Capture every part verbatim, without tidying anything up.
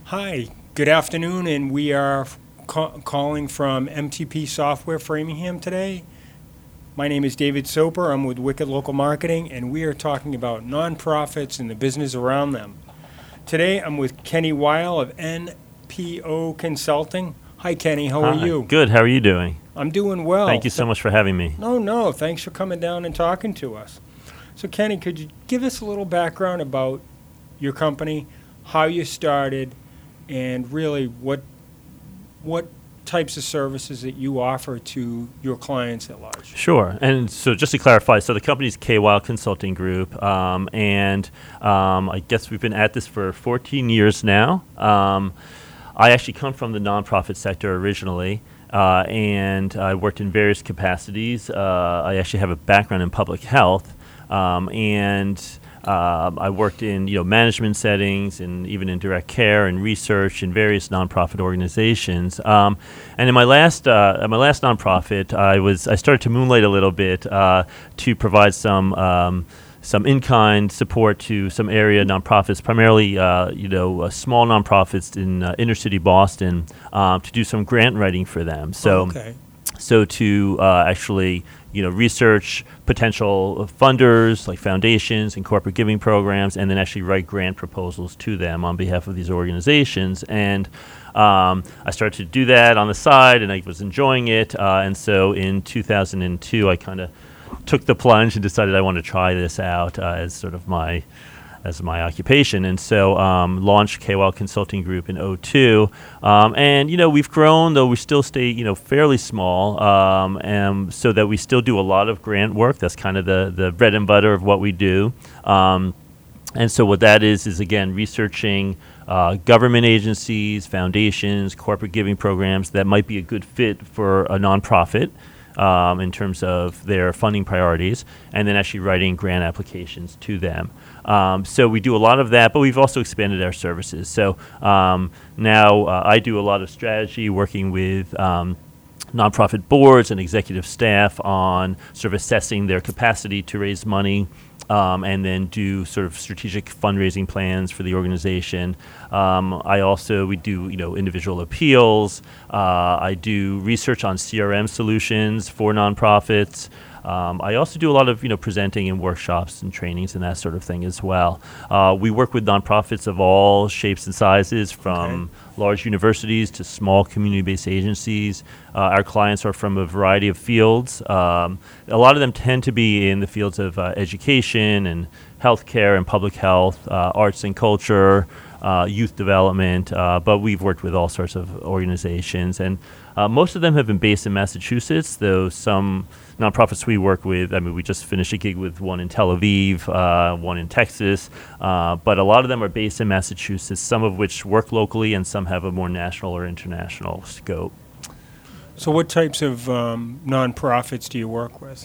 Hi, good afternoon, and we are ca- calling from M T P Software Framingham today. My name is David Soper. I'm with Wicked Local Marketing, and we are talking about nonprofits and the business around them. Today, I'm with Kenny Weil of N P O Consulting. Hi, Kenny. How Hi. are you? Good. How are you doing? I'm doing well. Thank you so much for having me. No, no. Thanks for coming down and talking to us. So, Kenny, could you give us a little background about your company, how you started, and really what what types of services that you offer to your clients at large? Sure. And so just to clarify, so the company's K Weil Consulting Group, um, and um, I guess we've been at this for fourteen years now. Um, I actually come from the nonprofit sector originally, uh, and I worked in various capacities. Uh, I actually have a background in public health, um, and Um, I worked in you know management settings and even in direct care and research in various nonprofit organizations. Um, and in my last uh, at my last nonprofit, I was I started to moonlight a little bit uh, to provide some um, some in-kind support to some area nonprofits, primarily uh, you know uh, small nonprofits in uh, inner city Boston, um, to do some grant writing for them. So. Okay. So to uh, actually, you know, research potential funders like foundations and corporate giving programs, and then actually write grant proposals to them on behalf of these organizations. And um, I started to do that on the side, and I was enjoying it. Uh, and so in two thousand two, I kind of took the plunge and decided I wanted to try this out uh, as sort of my as my occupation, and so um, launched K Weil Consulting Group in oh two, um, and you know we've grown, though we still stay you know fairly small, um, and so that we still do a lot of grant work. That's kind of the the bread and butter of what we do, um, and so what that is is again researching uh, government agencies, foundations, corporate giving programs that might be a good fit for a nonprofit. Um, in terms of their funding priorities, and then actually writing grant applications to them. Um, so we do a lot of that, but we've also expanded our services. So um, now uh, I do a lot of strategy, working with um, nonprofit boards and executive staff on sort of assessing their capacity to raise money, Um, and then do sort of strategic fundraising plans for the organization. Um, I also, we do, you know, individual appeals. Uh, I do research on C R M solutions for nonprofits. Um, I also do a lot of, you know, presenting and workshops and trainings and that sort of thing as well. Uh, we work with nonprofits of all shapes and sizes, from Okay. large universities to small community-based agencies. Uh, our clients are from a variety of fields. Um, a lot of them tend to be in the fields of uh, education and healthcare and public health, uh, arts and culture, uh, youth development, uh, but we've worked with all sorts of organizations. And uh, most of them have been based in Massachusetts, though some nonprofits we work with, I mean, we just finished a gig with one in Tel Aviv, uh, one in Texas, uh, but a lot of them are based in Massachusetts, some of which work locally and some have a more national or international scope. So what types of um, nonprofits do you work with?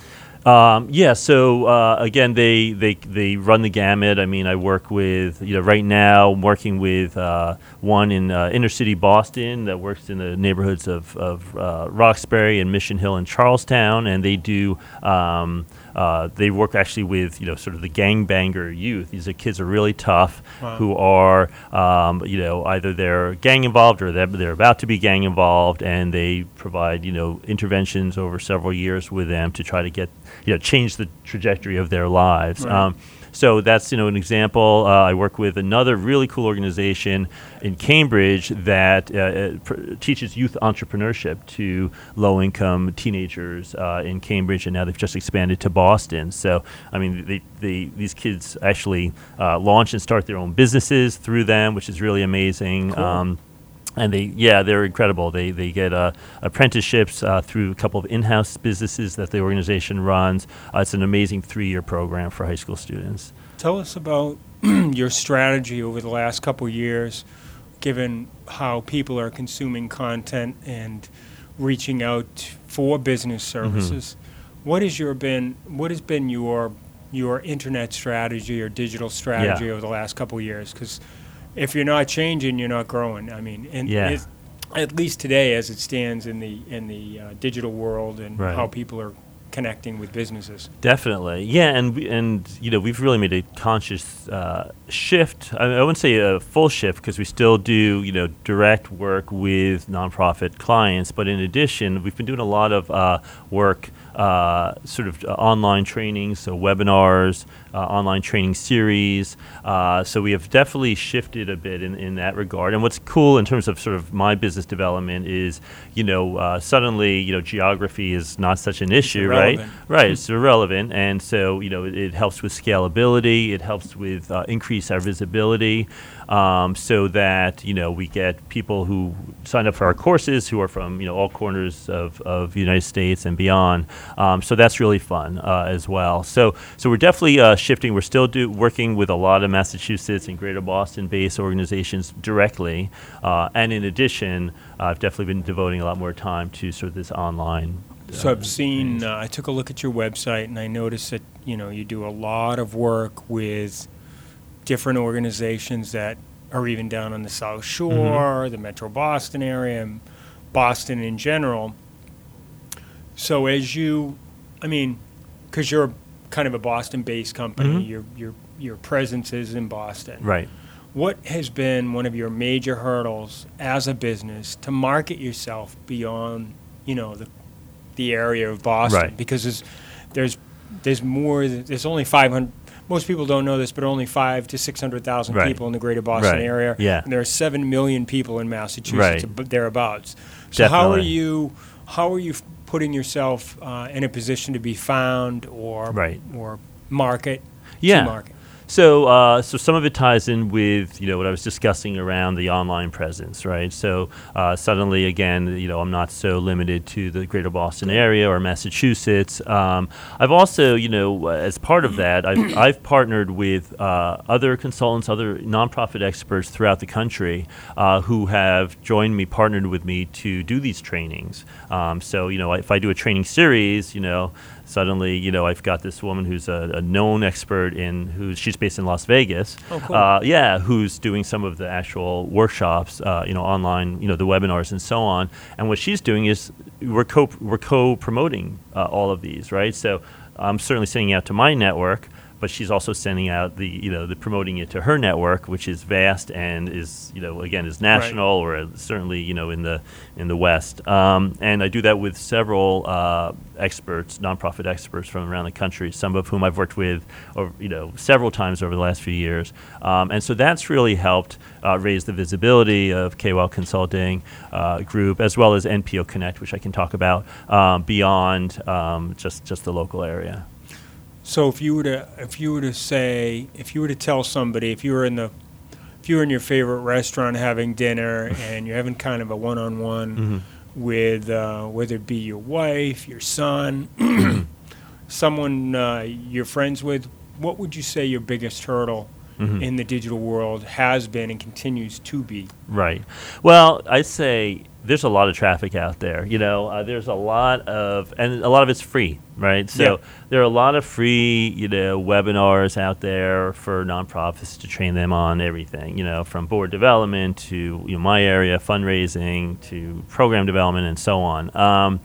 Um, yeah, so uh, again, they, they they run the gamut. I mean, I work with, you know, right now I'm working with uh, one in uh, inner city Boston that works in the neighborhoods of, of uh, Roxbury and Mission Hill and Charlestown, and they do, um, uh, they work actually with, you know, sort of the gangbanger youth. These are kids who are really tough, Wow. who are, um, you know, either they're gang involved or they're, they're about to be gang involved, and they provide, you know, interventions over several years with them to try to get, you know, change the trajectory of their lives. Right. Um, so that's, you know, an example. Uh, I work with another really cool organization in Cambridge that uh, uh, pr- teaches youth entrepreneurship to low-income teenagers uh, in Cambridge, and now they've just expanded to Boston. So, I mean, they, they, these kids actually uh, launch and start their own businesses through them, which is really amazing. Cool. Um, And they, yeah, they're incredible. They they get uh, apprenticeships uh, through a couple of in-house businesses that the organization runs. Uh, it's an amazing three-year program for high school students. Tell us about your strategy over the last couple years, given how people are consuming content and reaching out for business services. What has your been what has been your your internet strategy or digital strategy Yeah. over the last couple years? Because if you're not changing, you're not growing. I mean, and Yeah. it, at least today, as it stands in the in the uh, digital world and Right. how people are connecting with businesses. Definitely, yeah, and we- and you know we've really made a conscious uh, shift. I, I wouldn't say a full shift because we still do you know direct work with nonprofit clients, but in addition, we've been doing a lot of uh, work, uh, sort of uh, online trainings, so webinars, uh, online training series. Uh, so we have definitely shifted a bit in, in that regard. And what's cool in terms of sort of my business development is, you know, uh, suddenly you know geography is not such an issue, right? irrelevant. Right, it's irrelevant, and so you know it, it helps with scalability. It helps with uh, increase our visibility, um, so that you know we get people who sign up for our courses who are from you know all corners of, of the United States and beyond. Um, so that's really fun uh, as well. So so we're definitely uh, shifting. We're still do, working with a lot of Massachusetts and Greater Boston-based organizations directly, uh, and in addition, uh, I've definitely been devoting a lot more time to sort of this online. So uh, I've seen, things. uh, I took a look at your website and I noticed that, you know, you do a lot of work with different organizations that are even down on the South Shore, the Metro Boston area, and Boston in general. So as you, I mean, because you're kind of a Boston-based company, Mhm. your your your presence is in Boston. Right. What has been one of your major hurdles as a business to market yourself beyond, you know, the the area of Boston? Right. Because there's there's there's more. There's only five hundred. Most people don't know this, but only five to six hundred thousand Right. people in the Greater Boston Right. area. Yeah. And there are seven million people in Massachusetts, Right. ab- thereabouts. So how are Definitely. you? How are you f- putting yourself uh, in a position to be found or Right. or market? Yeah. To market. So, uh, so some of it ties in with you know what I was discussing around the online presence, right? So uh, suddenly, again, you know, I'm not so limited to the Greater Boston area or Massachusetts. Um, I've also, you know, as part of that, I've, I've partnered with uh, other consultants, other nonprofit experts throughout the country uh, who have joined me, partnered with me to do these trainings. Um, so, you know, if I do a training series, you know. Suddenly, you know, I've got this woman who's a, a known expert in who she's based in Las Vegas. Oh, cool. Uh, yeah, who's doing some of the actual workshops, uh, you know, online, you know, the webinars and so on. And what she's doing is we're co we're co-promoting uh, all of these, right? So I'm certainly sending out to my network, but she's also sending out the, you know, the promoting it to her network, which is vast and is, you know, again, is national or uh, certainly, you know, in the in the West. Um, and I do that with several uh, experts, nonprofit experts from around the country, some of whom I've worked with, over, you know, several times over the last few years. Um, and so that's really helped uh, raise the visibility of K W A L Consulting uh, Group, as well as N P O Connect, which I can talk about um, beyond um, just just the local area. So if you were to if you were to say if you were to tell somebody if you were in the if you were in your favorite restaurant having dinner and you're having kind of a one-on-one Mm-hmm. with uh, whether it be your wife, your son, someone uh, you're friends with, what would you say your biggest hurdle Mhm. in the digital world has been and continues to be? Right. Well, I'd say there's a lot of traffic out there. You know, uh, there's a lot of, and a lot of it's free, right? So Yeah. there are a lot of free, you know, webinars out there for nonprofits to train them on everything. You know, from board development to you know my area fundraising to program development and so on. Um,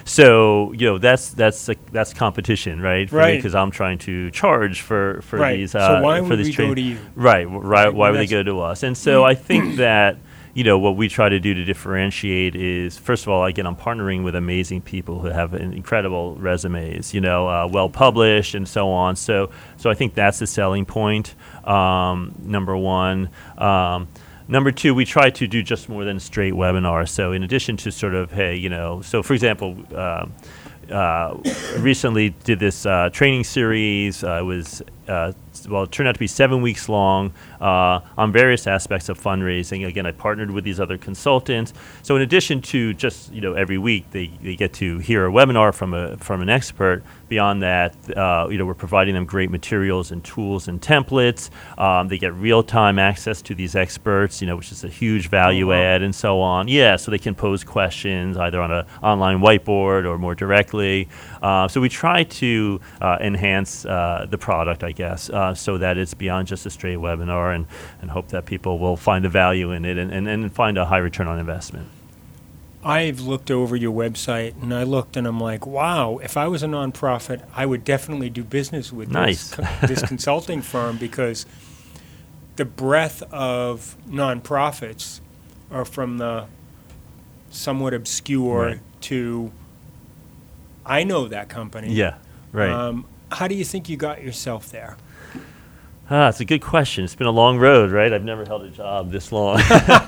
so you know that's that's a, that's competition, right? For Right. Because I'm trying to charge for for Right. these. So Uh, why for would these we train- go to you? Right. w- Right. Right, Why well, would they that's- go to us? And so I think that, you know, what we try to do to differentiate is, first of all, again, I'm partnering with amazing people who have an incredible resumes, you know, uh, well published and so on. So, so I think that's the selling point. Um, number one. Um, Number two, we try to do just more than a straight webinar. So in addition to sort of, hey, you know, so for example, um, uh, recently did this uh, training series. Uh, it was, uh, well, it turned out to be seven weeks long uh, on various aspects of fundraising. Again, I partnered with these other consultants. So in addition to just, you know, every week they, they get to hear a webinar from a from an expert. Beyond that, uh, you know, we're providing them great materials and tools and templates. Um, they get real-time access to these experts, you know, which is a huge value Oh, wow. add and so on. Yeah, so they can pose questions either on an online whiteboard or more directly. Uh, so we try to uh, enhance uh, the product, I guess, uh, so that it's beyond just a straight webinar and, and hope that people will find the value in it and, and, and find a high return on investment. I've looked over your website, and I looked, and I'm like, wow, if I was a nonprofit, I would definitely do business with Nice. this, co- this consulting firm, because the breadth of nonprofits are from the somewhat obscure Right. to, I know that company. Yeah, right. Um, how do you think you got yourself there? Ah, it's a good question. It's been a long road, right? I've never held a job this long.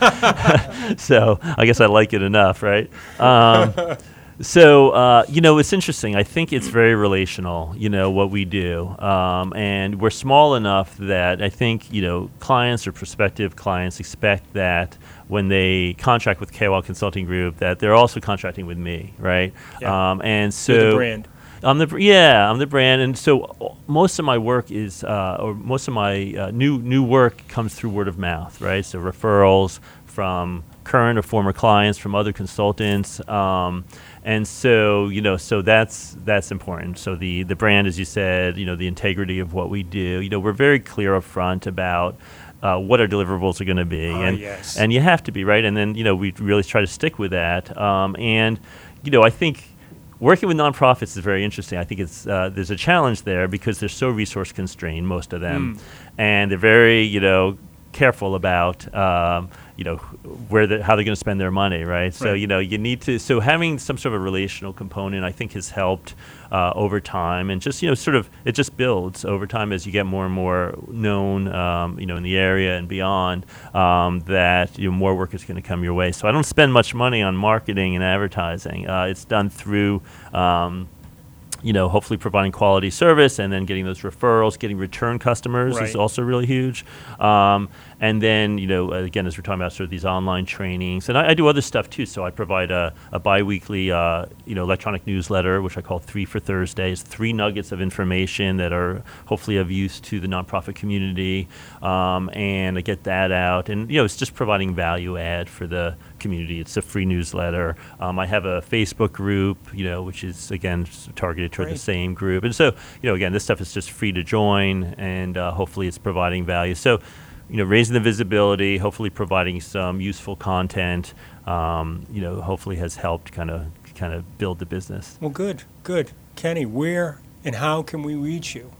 So I guess I like it enough, right? Um, so, uh, you know, it's interesting. I think it's very relational, you know, what we do. Um, and we're small enough that I think, you know, clients or prospective clients expect that when they contract with K W A L Consulting Group, that they're also contracting with me, right? Yeah. Um, and so You're the brand. I'm the br- yeah, I'm the brand, and so uh, most of my work is, uh, or most of my uh, new new work comes through word of mouth, right? So referrals from current or former clients, from other consultants, um, and so you know, so that's that's important. So the the brand, as you said, you know, the integrity of what we do. You know, we're very clear up front about uh, what our deliverables are going to be, Ah, and yes. and you have to be, right. And then you know, we really try to stick with that, um, and you know, I think. Working with nonprofits is very interesting. I think it's uh, there's a challenge there because they're so resource constrained, most of them, and they're very you know careful about um, you know where the, how they're going to spend their money, right? So Right. you know you need to so having some sort of relational component, I think, has helped uh, over time, and just you know sort of it just builds over time as you get more and more known, um, you know, in the area and beyond. Um, that you know more work is going to come your way. So I don't spend much money on marketing and advertising. Uh, it's done through. Um, you know, hopefully providing quality service and then getting those referrals, getting return customers Right. is also really huge. Um, and then, you know, again, as we're talking about sort of these online trainings, and I, I do other stuff too. So I provide a, a biweekly, uh, you know, electronic newsletter, which I call Three for Thursdays, three nuggets of information that are hopefully of use to the nonprofit community. Um, and I get that out. And, you know, it's just providing value add for the community. It's a free newsletter. Um, I have a Facebook group, you know, which is, again, s- targeted toward Great. the same group. And so, you know, again, this stuff is just free to join, and uh, hopefully it's providing value. So, you know, raising the visibility, hopefully providing some useful content, um, you know, hopefully has helped kind of kind of build the business. Well, good, good. Kenny, where and how can we reach you?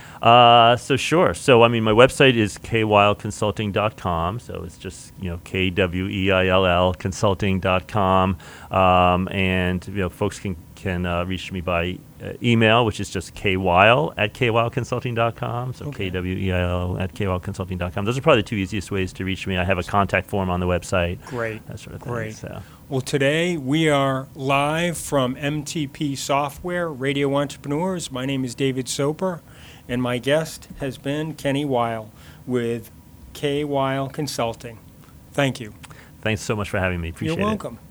Uh, so sure. So I mean, my website is k weil consulting dot com. So it's just you know K W E I L L consulting dot com, um, and you know folks can can uh, reach me by uh, email, which is just kweil at k weil consulting dot com. So Okay. K W E I L L at k weil consulting dot com. Those are probably the two easiest ways to reach me. I have a contact form on the website. Great. That sort of thing. Great. So. Well, today we are live from M T P Software, Radio Entrepreneurs. My name is David Soper, and my guest has been Kenny Weil with K Weil Consulting. Thank you. Thanks so much for having me. Appreciate You're it. welcome.